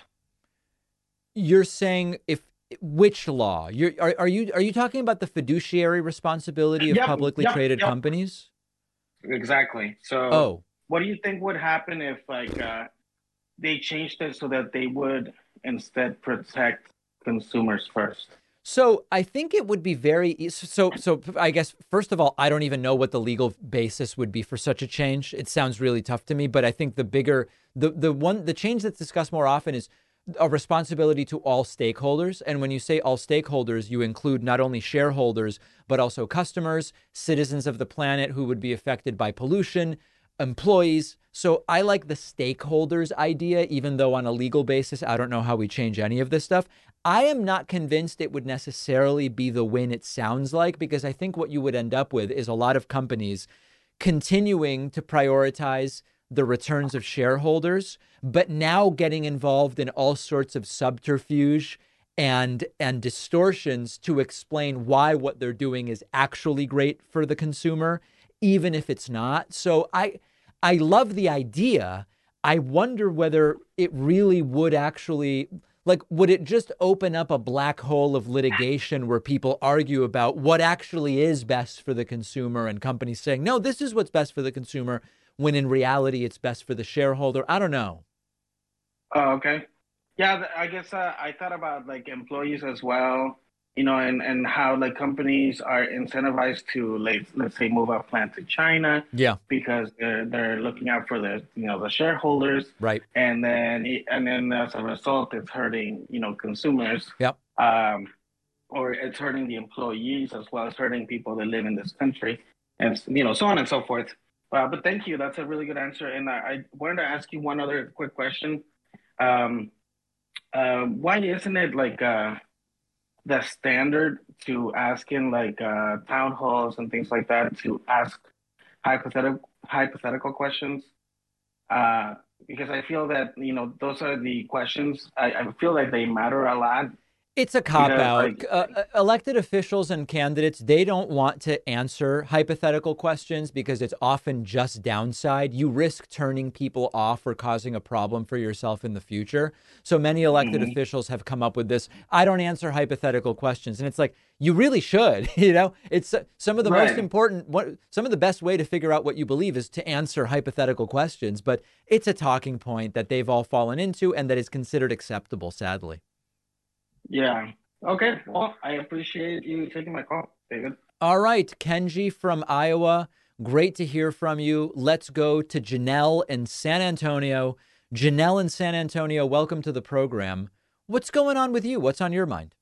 You're saying if which law? You're are, are you are you talking about the fiduciary responsibility of Yep, publicly yep, traded yep. companies? Exactly. So, Oh, what do you think would happen if, like, uh, they changed it so that they would instead protect consumers first? so I think it would be very e- so. So I guess first of all, I don't even know what the legal basis would be for such a change. It sounds really tough to me, but I think the bigger the the one the change that's discussed more often is a responsibility to all stakeholders. And when you say all stakeholders, you include not only shareholders, but also customers, citizens of the planet who would be affected by pollution, employees. So I like the stakeholders idea, even though on a legal basis, I don't know how we change any of this stuff. I am not convinced it would necessarily be the win it sounds like, because I think what you would end up with is a lot of companies continuing to prioritize the returns of shareholders, but now getting involved in all sorts of subterfuge and and distortions to explain why what they're doing is actually great for the consumer, even if it's not. So I I love the idea. I wonder whether it really would actually, like, would it just open up a black hole of litigation where people argue about what actually is best for the consumer and companies saying, no, this is what's best for the consumer, when in reality it's best for the shareholder? I don't know. Oh, okay. Yeah, th- I guess uh, I thought about like employees as well, you know, and, and how like companies are incentivized to, like, let's say, move a plant to China Yeah, because they're they're looking out for the, you know, the shareholders, right. and then it- and then as a result, it's hurting, you know, consumers, Yep. um, or it's hurting the employees as well as hurting people that live in this country, and you know, so on and so forth. Uh, but thank you, that's a really good answer. And I, I wanted to ask you one other quick question. Um, uh, why isn't it like uh, the standard to ask in like uh, town halls and things like that to ask hypothetical hypothetical questions? Uh, because I feel that, you know, those are the questions. I, I feel like they matter a lot It's a cop because, out. like, Uh, uh, elected officials and candidates, they don't want to answer hypothetical questions because it's often just downside. You risk turning people off or causing a problem for yourself in the future. So many elected mhm. officials have come up with this, I don't answer hypothetical questions. And it's like, you really should. You know, it's uh, some of the most Right. important, what, some of the best way to figure out what you believe is to answer hypothetical questions. But it's a talking point that they've all fallen into and that is considered acceptable, sadly. Yeah. Okay. Well, I appreciate you taking my call, David. All right, Kenji from Iowa. Great to hear from you. Let's go to Janelle in San Antonio. Janelle in San Antonio, welcome to the program. What's going on with you? What's on your mind?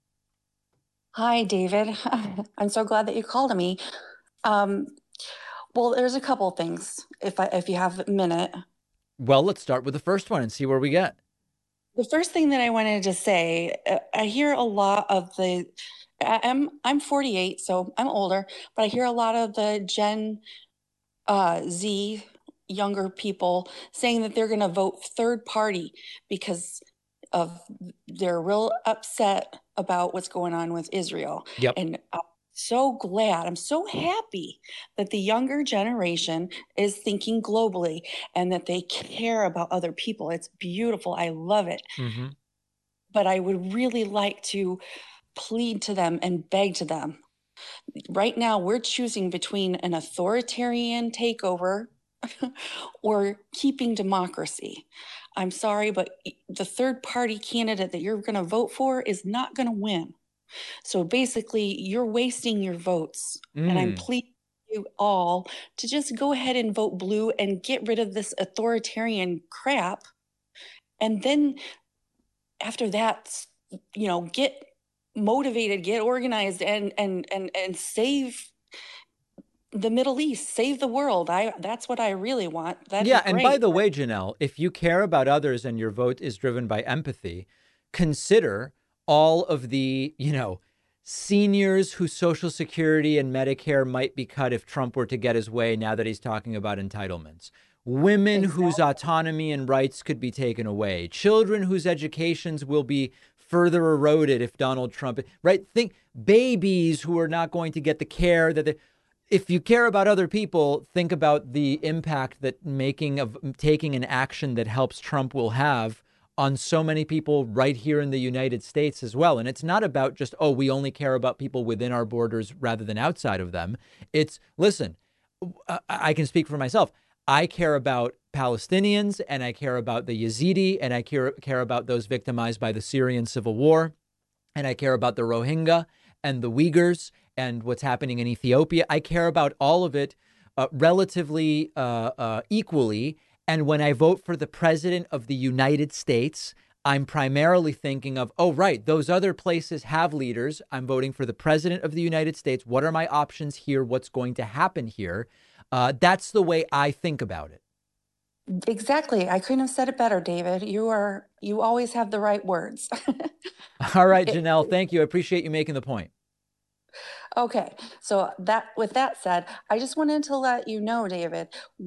Hi, David. I'm so glad that you called me. Um, well, there's a couple things, if I, if you have a minute. Well, let's start with the first one and see where we get. The first thing that I wanted to say, uh, I hear a lot of the, I- I'm I'm forty-eight, so I'm older, but I hear a lot of the Gen uh, Z younger people saying that they're going to vote third party because of they're real upset about what's going on with Israel. Yep. And I'm so glad, I'm so happy that the younger generation is thinking globally and that they care about other people. It's beautiful. I love it. Mm-hmm. But I would really like to plead to them and beg to them. Right now, we're choosing between an authoritarian takeover or keeping democracy. I'm sorry, but the third party candidate that you're going to vote for is not going to win. So basically, you're wasting your votes. Mm. And I'm pleading you all to just go ahead and vote blue and get rid of this authoritarian crap. And then after that, you know, get motivated, get organized, and and and and save the Middle East, save the world. I that's what I really want. That'd Yeah, be and great. by the way, Janelle, if you care about others and your vote is driven by empathy, consider all of the, you know, seniors whose Social Security and Medicare might be cut if Trump were to get his way now that he's talking about entitlements. women exactly. whose autonomy and rights could be taken away, children whose educations will be further eroded if Donald Trump, right? Think babies who are not going to get the care that they, if you care about other people, think about the impact that making of taking an action that helps Trump will have on so many people right here in the United States as well. And it's not about just, oh, we only care about people within our borders rather than outside of them. It's, listen, I can speak for myself. I care about Palestinians, and I care about the Yazidi, and I care, care about those victimized by the Syrian civil war, and I care about the Rohingya and the Uyghurs and what's happening in Ethiopia. I care about all of it uh, relatively uh, uh, equally. And when I vote for the president of the United States, I'm primarily thinking of, oh, right, those other places have leaders. I'm voting for the president of the United States. What are my options here? What's going to happen here? Uh, that's the way I think about it. Exactly. I couldn't have said it better, David. You are you always have the right words. All right, Janelle, thank you. I appreciate you making the point. Okay. So that with that said, I just wanted to let you know, David,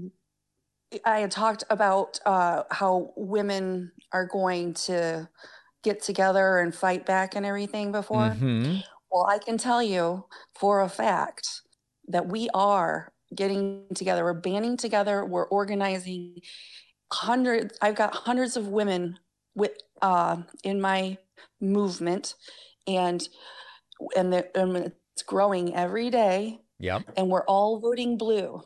I had talked about uh, how women are going to get together and fight back and everything before. Mm-hmm. Well, I can tell you for a fact that we are getting together. We're banding together. We're organizing hundreds. I've got hundreds of women with uh, in my movement, and and, the, and it's growing every day. Yep. And we're all voting blue.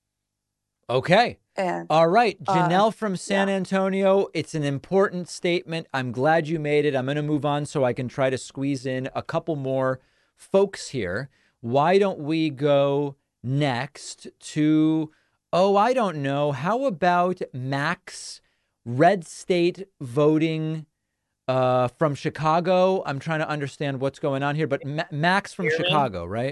Okay. And, all right. Janelle uh, from San yeah. Antonio. It's an important statement. I'm glad you made it. I'm going to move on so I can try to squeeze in a couple more folks here. Why don't we go next to, oh, I don't know. How about Max, red state voting uh, from Chicago? I'm trying to understand what's going on here, but Ma- Max from Chicago, right?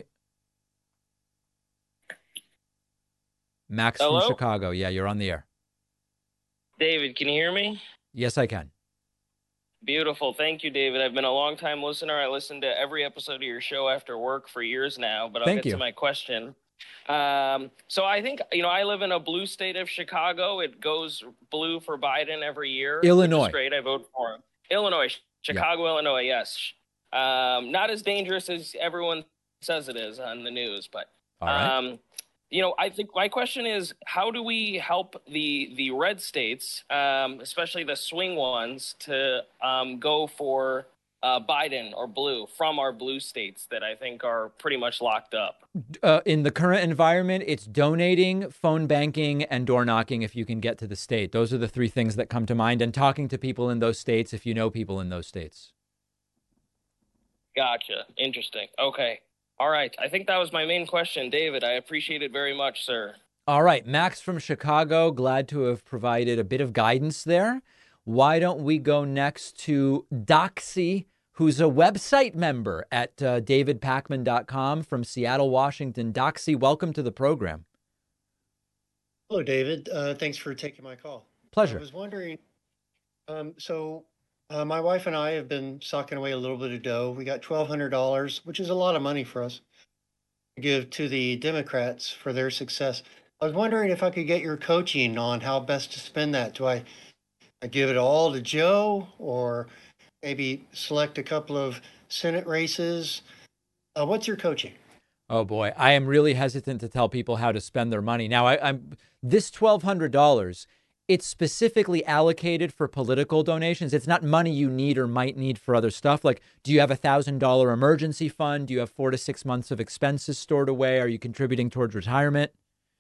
Max Hello? from Chicago. Yeah, you're on the air. David, can you hear me? Yes, I can. Beautiful. Thank you, David. I've been a long time listener. I listen to every episode of your show after work for years now, but I'll Thank get you. to my question. Um, so I think, you know, I live in a blue state of Chicago. It goes blue for Biden every year. Illinois. Which is great. I vote for him. Illinois. Chicago, yep. Illinois, yes. Um, not as dangerous as everyone says it is on the news, but... All right. Um, You know, I think my question is, how do we help the the red states, um, especially the swing ones, to um, go for uh, Biden or blue from our blue states that I think are pretty much locked up? Uh, in the current environment, it's donating, phone banking, and door knocking if you can get to the state. Those are the three things that come to mind, and talking to people in those states if you know people in those states. Gotcha. Interesting. Okay. All right. I think that was my main question, David. I appreciate it very much, sir. All right. Max from Chicago, glad to have provided a bit of guidance there. Why don't we go next to Doxy, who's a website member at uh, david pakman dot com from Seattle, Washington. Doxy, welcome to the program. Hello, David. Uh, thanks for taking my call. Pleasure. I was wondering, um, so uh, my wife and I have been socking away a little bit of dough. We got twelve hundred dollars, which is a lot of money for us, to give to the Democrats for their success. I was wondering if I could get your coaching on how best to spend that. Do I, I give it all to Joe, or maybe select a couple of Senate races? Uh, what's your coaching? Oh, boy, I am really hesitant to tell people how to spend their money. Now, I, I'm this twelve hundred dollars, it's specifically allocated for political donations. It's not money you need or might need for other stuff. Like, do you have a one thousand dollars emergency fund? Do you have four to six months of expenses stored away? Are you contributing towards retirement?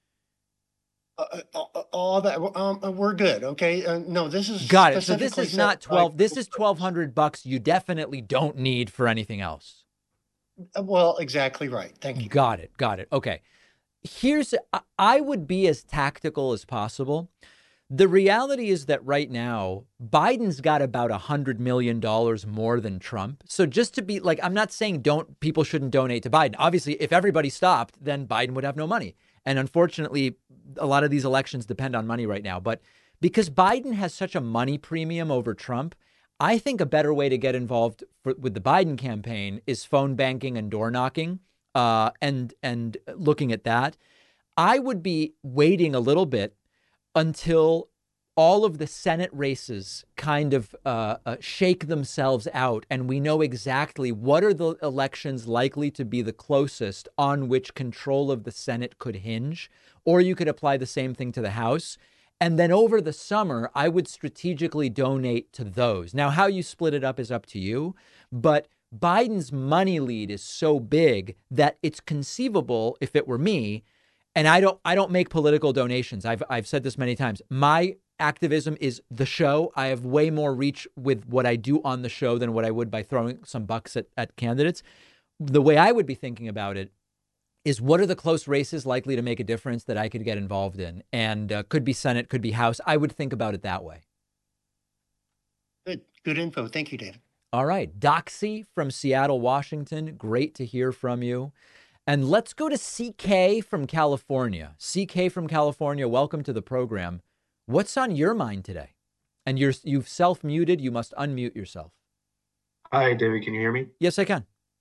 Uh, all that um, we're good. Okay. Uh, no, this is got it. So this is not twelve. This is twelve hundred bucks. You definitely don't need for anything else. Well, exactly right. Thank you. Got it. Got it. Okay. Here's, I would be as tactical as possible. The reality is that right now, Biden's got about a hundred million dollars more than Trump. So just to be like, I'm not saying don't, people shouldn't donate to Biden. Obviously, if everybody stopped, then Biden would have no money. And unfortunately, a lot of these elections depend on money right now. But because Biden has such a money premium over Trump, I think a better way to get involved for, with the Biden campaign is phone banking and door knocking uh, and and looking at that. I would be waiting a little bit until all of the Senate races kind of uh, uh, shake themselves out, and we know exactly what are the elections likely to be the closest on which control of the Senate could hinge, or you could apply the same thing to the House. And then over the summer, I would strategically donate to those. Now, how you split it up is up to you, but Biden's money lead is so big that it's conceivable, if it were me, and I don't I don't make political donations. I've I've said this many times. My activism is the show. I have way more reach with what I do on the show than what I would by throwing some bucks at, at candidates. The way I would be thinking about it is, what are the close races likely to make a difference that I could get involved in? And uh, could be Senate, could be House. I would think about it that way. Good, good info. Thank you, David. All right. Doxy from Seattle, Washington. Great to hear from you. And let's go to C K from California. C K from California, welcome to the program. What's on your mind today? And you're, you've self-muted. You must unmute yourself. Hi, David. Can you hear me? Yes, I can.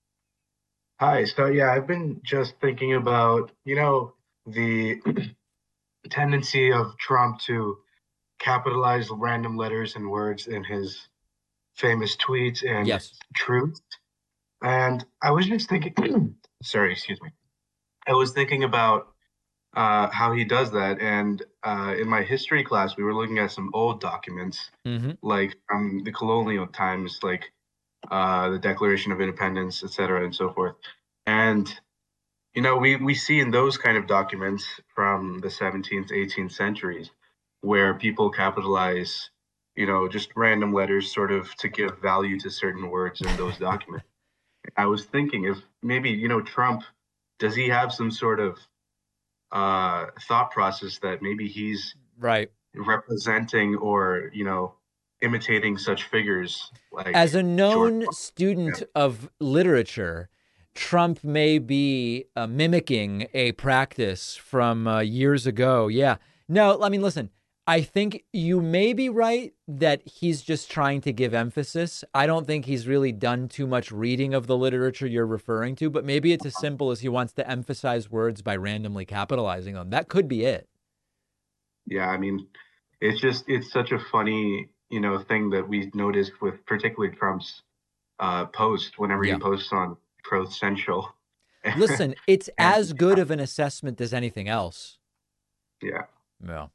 Hi. So, yeah, I've been just thinking about, you know, the tendency of Trump to capitalize random letters and words in his famous tweets and yes. truths. And I was just thinking, sorry, excuse me. I was thinking about uh, how he does that. And uh, in my history class, we were looking at some old documents, mm-hmm. like from the colonial times, like uh, the Declaration of Independence, et cetera, and so forth. And, you know, we, we see in those kind of documents from the seventeenth, eighteenth centuries where people capitalize, you know, just random letters sort of to give value to certain words in those documents. I was thinking if maybe, you know, Trump, does he have some sort of uh, thought process that maybe he's right representing or, you know, imitating such figures? Like as a known George- student yeah. of literature, Trump may be uh, mimicking a practice from uh, years ago. Yeah. No, I mean, listen, I think you may be right that he's just trying to give emphasis. I don't think he's really done too much reading of the literature you're referring to, but maybe it's as simple as he wants to emphasize words by randomly capitalizing them. That could be it. Yeah, I mean, it's just, it's such a funny, you know, thing that we noticed with particularly Trump's uh, post whenever Yeah. he posts on Truth Central. Listen, it's And- as good of an assessment as anything else. Yeah. Yeah.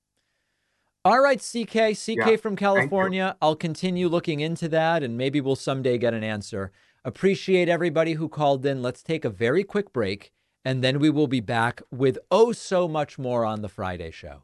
All right, C K, C K Yeah, from thank you. California. I'll continue looking into that, and maybe we'll someday get an answer. Appreciate everybody who called in. Let's take a very quick break, and then we will be back with oh so much more on the Friday show.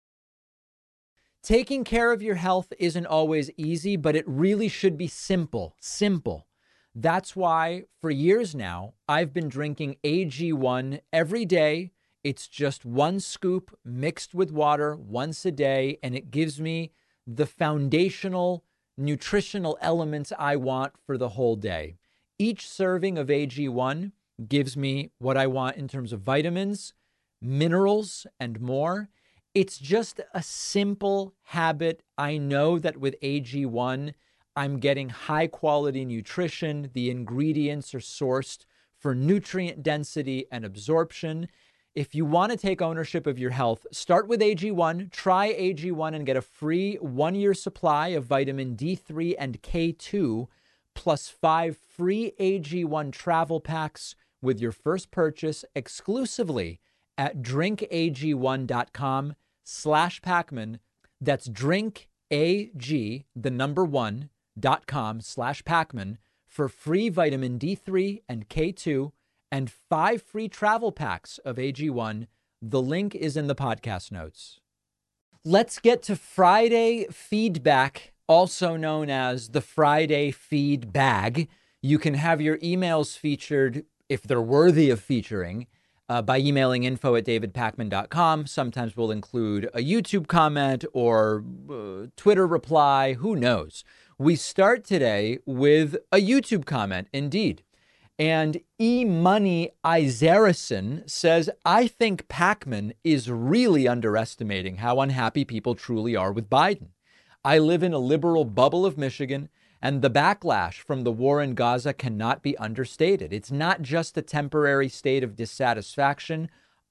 Taking care of your health isn't always easy, but it really should be simple, simple. That's why for years now, I've been drinking A G one every day. It's just one scoop mixed with water once a day, and it gives me the foundational nutritional elements I want for the whole day. Each serving of A G one gives me what I want in terms of vitamins, minerals, and more. It's just a simple habit. I know that with A G one, I'm getting high quality nutrition. The ingredients are sourced for nutrient density and absorption. If you want to take ownership of your health, start with A G one. Try A G one and get a free one-year supply of vitamin D three and K two, plus five free A G one travel packs with your first purchase exclusively at drinkag1.com slash Pacman. That's drinkag, the number one, dot com slash Pacman for free vitamin D three and K two and five free travel packs of A G one. The link is in the podcast notes. Let's get to Friday feedback, also known as the Friday feed bag. You can have your emails featured, if they're worthy of featuring, uh, by emailing info at david pacman dot com. Sometimes we'll include a YouTube comment or uh, Twitter reply. Who knows? We start today with a YouTube comment, indeed. And E-Money Izarison says, I think Pacman is really underestimating how unhappy people truly are with Biden. I live in a liberal bubble of Michigan, and the backlash from the war in Gaza cannot be understated. It's not just a temporary state of dissatisfaction.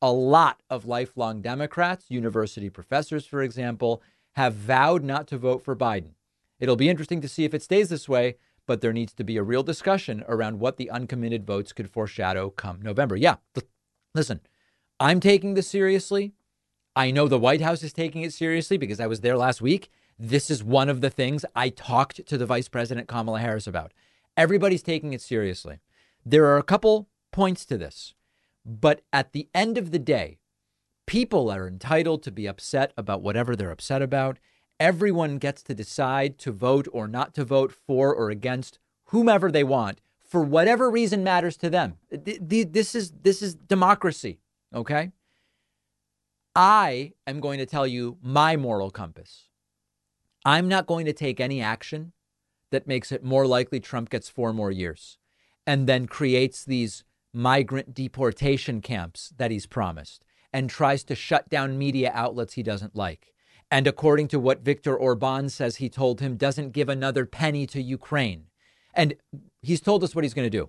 a lot of lifelong Democrats, university professors, for example, have vowed not to vote for Biden. It'll be interesting to see if it stays this way, but there needs to be a real discussion around what the uncommitted votes could foreshadow come November. Yeah, listen, I'm taking this seriously. I know the White House is taking it seriously because I was there last week. This is one of the things I talked to the Vice President Kamala Harris about. Everybody's taking it seriously. There are a couple points to this, but at the end of the day, people are entitled to be upset about whatever they're upset about. Everyone gets to decide to vote or not to vote for or against whomever they want for whatever reason matters to them. This is this is democracy. OK, I am going to tell you my moral compass. I'm not going to take any action that makes it more likely Trump gets four more years and then creates these migrant deportation camps that he's promised and tries to shut down media outlets he doesn't like. And according to what Viktor Orban says he told him, doesn't give another penny to Ukraine. And he's told us what he's going to do.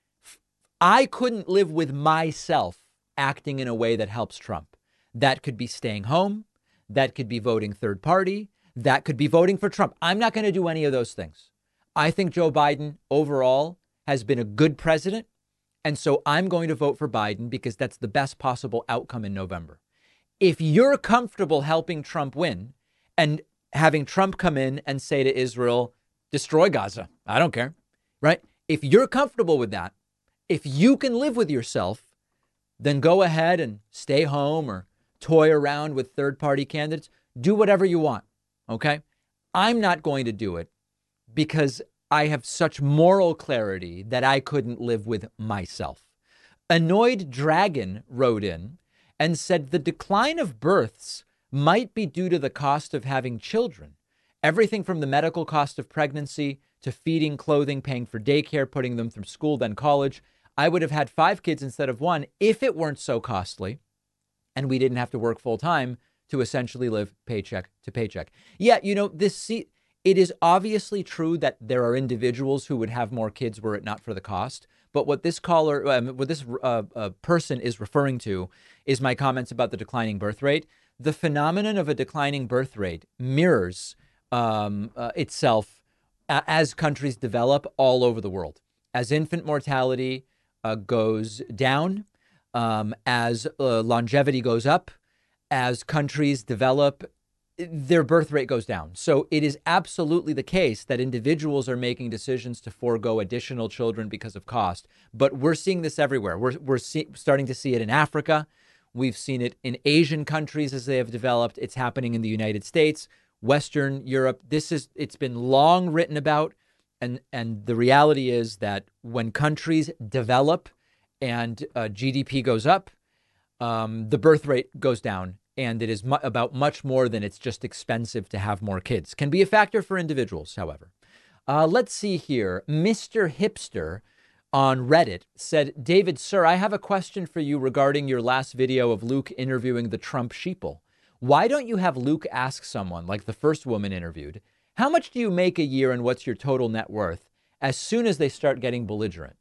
I couldn't live with myself acting in a way that helps Trump. That could be staying home. That could be voting third party. That could be voting for Trump. I'm not going to do any of those things. I think Joe Biden overall has been a good president. And so I'm going to vote for Biden because that's the best possible outcome in November. If you're comfortable helping Trump win and having Trump come in and say to Israel, destroy Gaza, I don't care, right? If you're comfortable with that, if you can live with yourself, then go ahead and stay home or toy around with third party candidates. Do whatever you want. OK, I'm not going to do it because I have such moral clarity that I couldn't live with myself. Annoyed Dragon wrote in and said the decline of births might be due to the cost of having children. Everything from the medical cost of pregnancy to feeding, clothing, paying for daycare, putting them through school, then college. I would have had five kids instead of one if it weren't so costly and we didn't have to work full time to essentially live paycheck to paycheck. Yeah, you know, this it is obviously true that there are individuals who would have more kids were it not for the cost. But what this caller, um, what this uh, uh, person is referring to is my comments about the declining birth rate. The phenomenon of a declining birth rate mirrors um, uh, itself uh, as countries develop all over the world. As infant mortality uh, goes down, um, as uh, longevity goes up, as countries develop, their birth rate goes down. So it is absolutely the case that individuals are making decisions to forego additional children because of cost. But we're seeing this everywhere. We're we're see, starting to see it in Africa. We've seen it in Asian countries as they have developed. It's happening in the United States, Western Europe. This is it's been long written about. And and the reality is that when countries develop and uh, G D P goes up, um, the birth rate goes down. And it is mu- about much more than it's just expensive to have more kids. Can be a factor for individuals, however. Uh, let's see here. Mister Hipster on Reddit said, David, sir, I have a question for you regarding your last video of Luke interviewing the Trump sheeple. Why don't you have Luke ask someone, like the first woman interviewed, how much do you make a year and what's your total net worth, as soon as they start getting belligerent?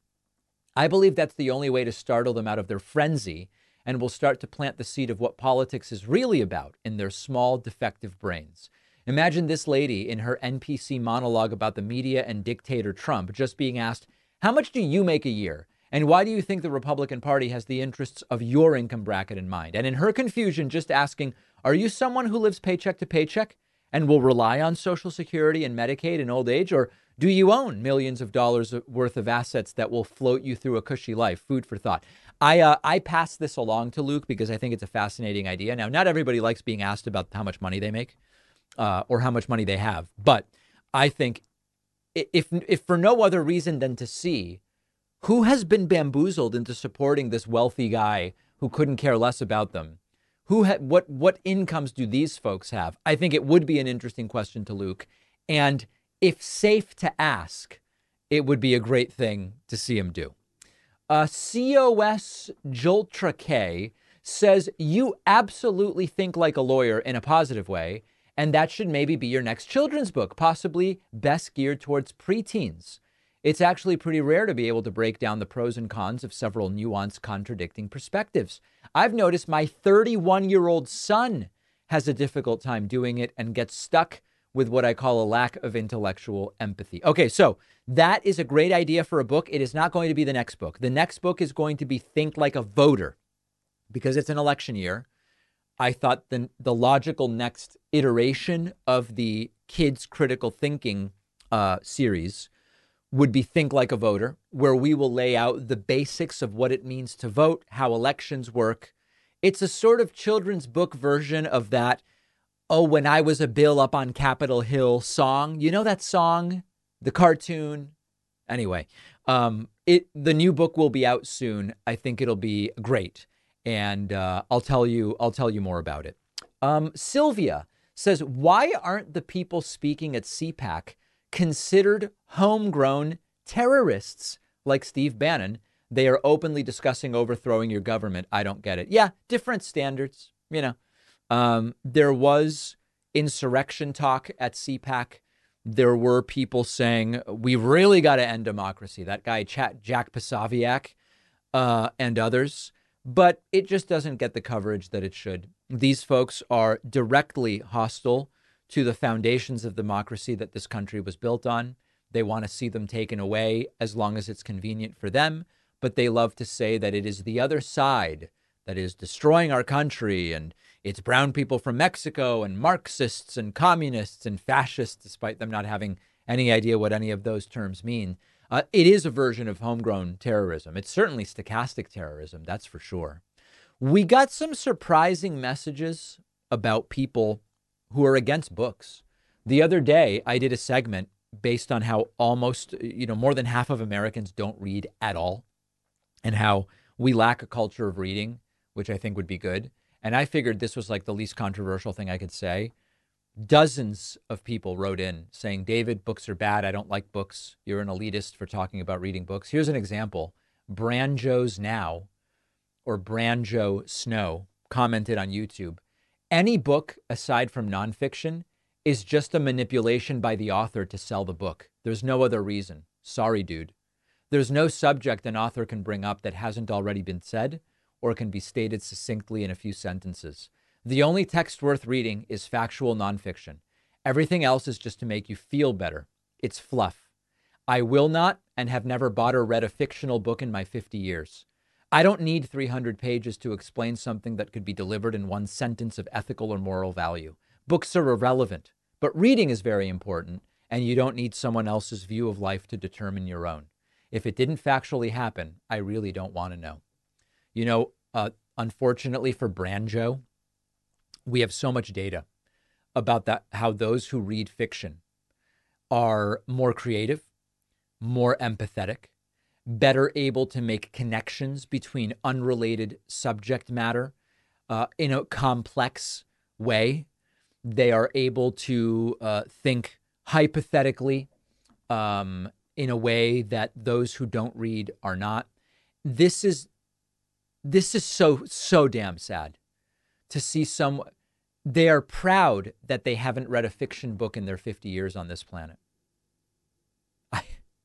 I believe that's the only way to startle them out of their frenzy and will start to plant the seed of what politics is really about in their small, defective brains. Imagine this lady in her N P C monologue about the media and dictator Trump just being asked, how much do you make a year? And why do you think the Republican Party has the interests of your income bracket in mind? And in her confusion, just asking, are you someone who lives paycheck to paycheck and will rely on Social Security and Medicaid in old age? Or do you own millions of dollars worth of assets that will float you through a cushy life? Food for thought. I uh, I pass this along to Luke because I think it's a fascinating idea. Now, not everybody likes being asked about how much money they make uh, or how much money they have. But I think if if for no other reason than to see who has been bamboozled into supporting this wealthy guy who couldn't care less about them, who ha- what what incomes do these folks have? I think it would be an interesting question to Luke. And if safe to ask, it would be a great thing to see him do. Uh, C O S Joltra K says you absolutely think like a lawyer in a positive way, and that should maybe be your next children's book, possibly best geared towards preteens. It's actually pretty rare to be able to break down the pros and cons of several nuanced, contradicting perspectives. I've noticed my thirty-one-year-old son has a difficult time doing it and gets stuck with what I call a lack of intellectual empathy. Okay, so that is a great idea for a book. It is not going to be the next book. The next book is going to be Think Like a Voter, because it's an election year. I thought the, the logical next iteration of the Kids Critical Thinking uh, series would be Think Like a Voter, where we will lay out the basics of what it means to vote, how elections work. It's a sort of children's book version of that, oh, when I was a Bill up on Capitol Hill song. You know that song, the cartoon? Anyway, um, it the new book will be out soon. I think it'll be great. And uh, I'll tell you, I'll tell you more about it. Um, Sylvia says, why aren't the people speaking at C PAC considered homegrown terrorists like Steve Bannon? They are openly discussing overthrowing your government. I don't get it. Yeah, different standards, you know. Um, there was insurrection talk at C PAC. There were people saying, we really got to end democracy. That guy, Jack Posobiec, uh, and others. But it just doesn't get the coverage that it should. These folks are directly hostile to the foundations of democracy that this country was built on. They want to see them taken away as long as it's convenient for them. But they love to say that it is the other side that is destroying our country, and it's brown people from Mexico and Marxists and communists and fascists, despite them not having any idea what any of those terms mean. Uh, it is a version of homegrown terrorism. It's certainly stochastic terrorism, that's for sure. We got some surprising messages about people who are against books. The other day, I did a segment based on how almost, you know, more than half of Americans don't read at all, and how we lack a culture of reading, which I think would be good. And I figured this was like the least controversial thing I could say. Dozens of people wrote in saying, David, books are bad. I don't like books. You're an elitist for talking about reading books. Here's an example. Branjo's Now, or Branjo Snow, commented on YouTube. Any book aside from nonfiction is just a manipulation by the author to sell the book. There's no other reason. Sorry, dude. There's no subject an author can bring up that hasn't already been said or can be stated succinctly in a few sentences. The only text worth reading is factual nonfiction. Everything else is just to make you feel better. It's fluff. I will not and have never bought or read a fictional book in my fifty years. I don't need three hundred pages to explain something that could be delivered in one sentence of ethical or moral value. Books are irrelevant, but reading is very important, and you don't need someone else's view of life to determine your own. If it didn't factually happen, I really don't want to know. You know, uh, unfortunately for Branjo, we have so much data about that, how those who read fiction are more creative, more empathetic, better able to make connections between unrelated subject matter uh, in a complex way. They are able to uh, think hypothetically um, in a way that those who don't read are not. This is this is so, so damn sad to see some. They are proud that they haven't read a fiction book in their fifty years on this planet. I,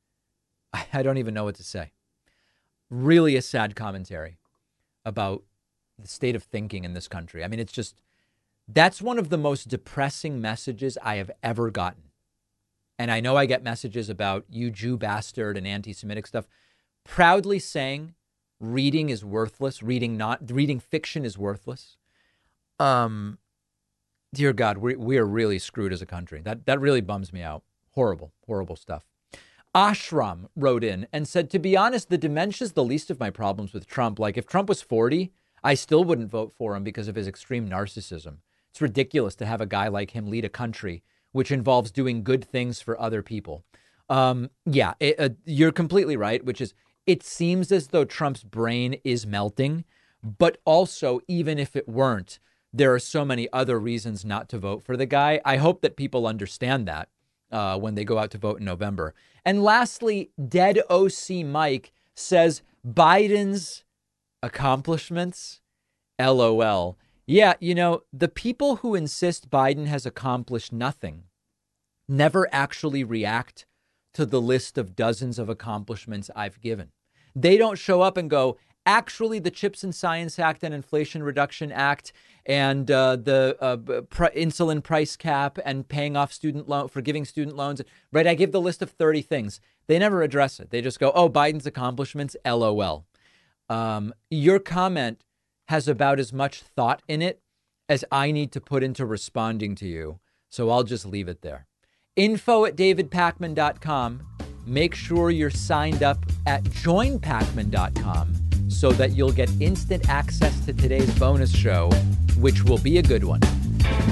I don't even know what to say. Really a sad commentary about the state of thinking in this country. I mean, it's just, that's one of the most depressing messages I have ever gotten. And I know I get messages about you Jew bastard and anti-Semitic stuff, proudly saying reading is worthless, reading not reading fiction is worthless. Um, dear God, we we are really screwed as a country. That that really bums me out. Horrible, horrible stuff. Ashram wrote in and said, to be honest, the dementia is the least of my problems with Trump. Like, if Trump was forty, I still wouldn't vote for him because of his extreme narcissism. It's ridiculous to have a guy like him lead a country which involves doing good things for other people. Um, yeah, it, uh, you're completely right, which is, it seems as though Trump's brain is melting, but also, even if it weren't, there are so many other reasons not to vote for the guy. I hope that people understand that uh, when they go out to vote in November. And lastly, Dead O C Mike says Biden's accomplishments, LOL. Yeah, you know, the people who insist Biden has accomplished nothing never actually react to the list of dozens of accomplishments I've given. They don't show up and go, actually, the CHIPS and Science Act and Inflation Reduction Act and uh, the uh, pr- insulin price cap and paying off student loan, forgiving student loans, right? I give the list of thirty things. They never address it. They just go, oh, Biden's accomplishments, L O L. Um, your comment has about as much thought in it as I need to put into responding to you. So I'll just leave it there. Info at david pakman dot com. Make sure you're signed up at join pakman dot com so that you'll get instant access to today's bonus show, which will be a good one.